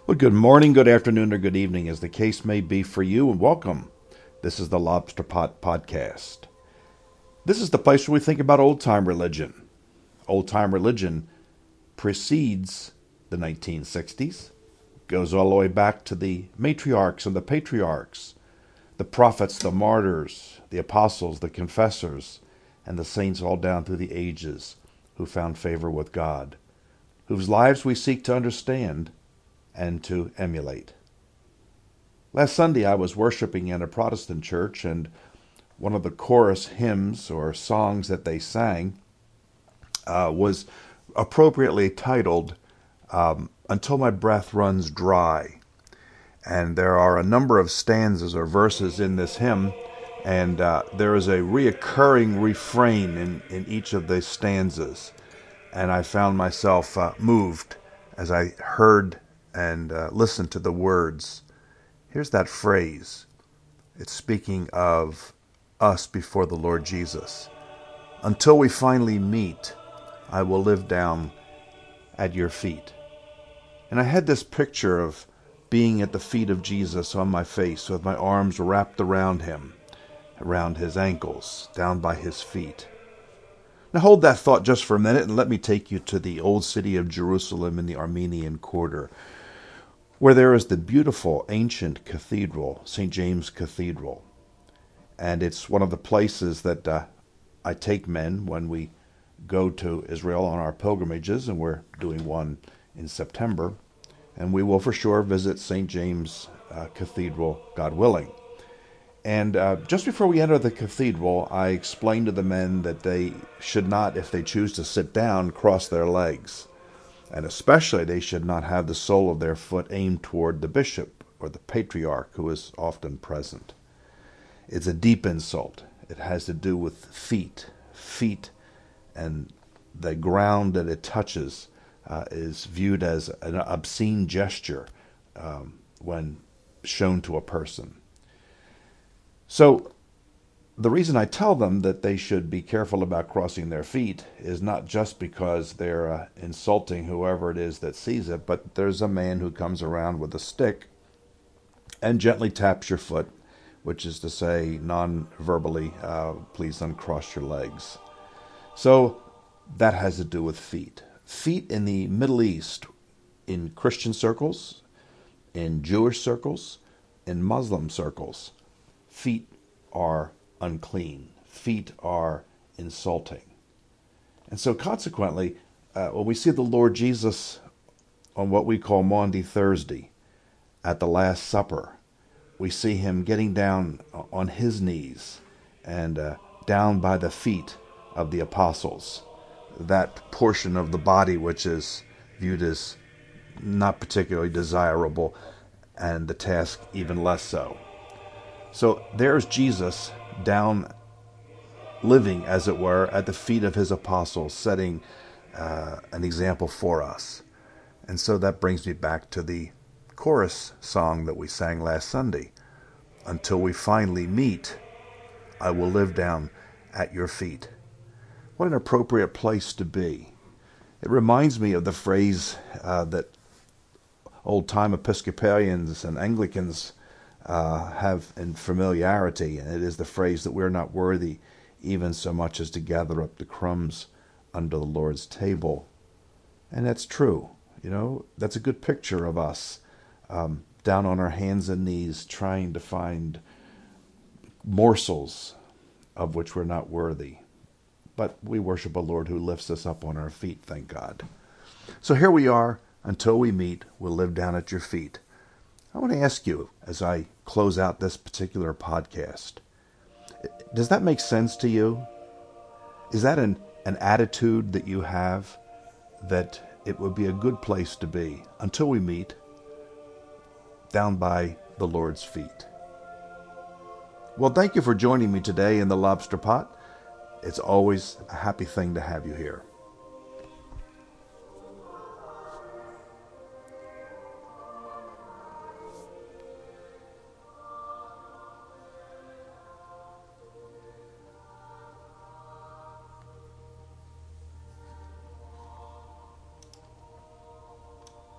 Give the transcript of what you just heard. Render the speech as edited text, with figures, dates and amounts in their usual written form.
Well, good morning, good afternoon, or good evening, as the case may be for you, and welcome. This is the Lobster Pot Podcast. This is the place where we think about old-time religion. Old-time religion precedes the 1960s, goes all the way back to the matriarchs and the patriarchs, the prophets, the martyrs, the apostles, the confessors, and the saints all down through the ages who found favor with God, whose lives we seek to understand and to emulate. Last Sunday I was worshiping in a Protestant church, and one of the chorus hymns or songs that they sang was appropriately titled Until My Breath Runs Dry. And there are a number of stanzas or verses in this hymn, and there is a reoccurring refrain in each of the stanzas. And I found myself moved as I heard and listen to the words. Here's that phrase. It's speaking of us before the Lord Jesus. Until we finally meet, I will live down at your feet. And I had this picture of being at the feet of Jesus on my face with my arms wrapped around him, around his ankles, down by his feet. Now hold that thought just for a minute and let me take you to the old city of Jerusalem in the Armenian Quarter, where there is the beautiful ancient cathedral, St. James Cathedral. And it's one of the places that I take men when we go to Israel on our pilgrimages, and we're doing one in September. And we will for sure visit St. James Cathedral, God willing. And just before we enter the cathedral, I explained to the men that they should not, if they choose to sit down, cross their legs. And especially they should not have the sole of their foot aimed toward the bishop or the patriarch who is often present. It's a deep insult. It has to do with feet. Feet and the ground that it touches is viewed as an obscene gesture when shown to a person. So the reason I tell them that they should be careful about crossing their feet is not just because they're insulting whoever it is that sees it, but there's a man who comes around with a stick and gently taps your foot, which is to say non-verbally, please uncross your legs. So that has to do with feet. Feet in the Middle East, in Christian circles, in Jewish circles, in Muslim circles, feet are unclean. Feet are insulting. And so consequently, when we see the Lord Jesus on what we call Maundy Thursday at the Last Supper, we see him getting down on his knees and down by the feet of the apostles, that portion of the body which is viewed as not particularly desirable, and the task even less so. So there's Jesus down, living, as it were, at the feet of his apostles, setting an example for us. And so that brings me back to the chorus song that we sang last Sunday. Until we finally meet, I will live down at your feet. What an appropriate place to be. It reminds me of the phrase that old-time Episcopalians and Anglicans have in familiarity, and it is the phrase that we're not worthy even so much as to gather up the crumbs under the Lord's table. And that's true. You know, that's a good picture of us down on our hands and knees trying to find morsels of which we're not worthy. But we worship a Lord who lifts us up on our feet, thank God. So here we are. Until we meet, we'll live down at your feet. I want to ask you, as I close out this particular podcast, does that make sense to you? Is that an attitude that you have, that it would be a good place to be until we meet down by the Lord's feet? Well, thank you for joining me today in the Lobster Pot. It's always a happy thing to have you here.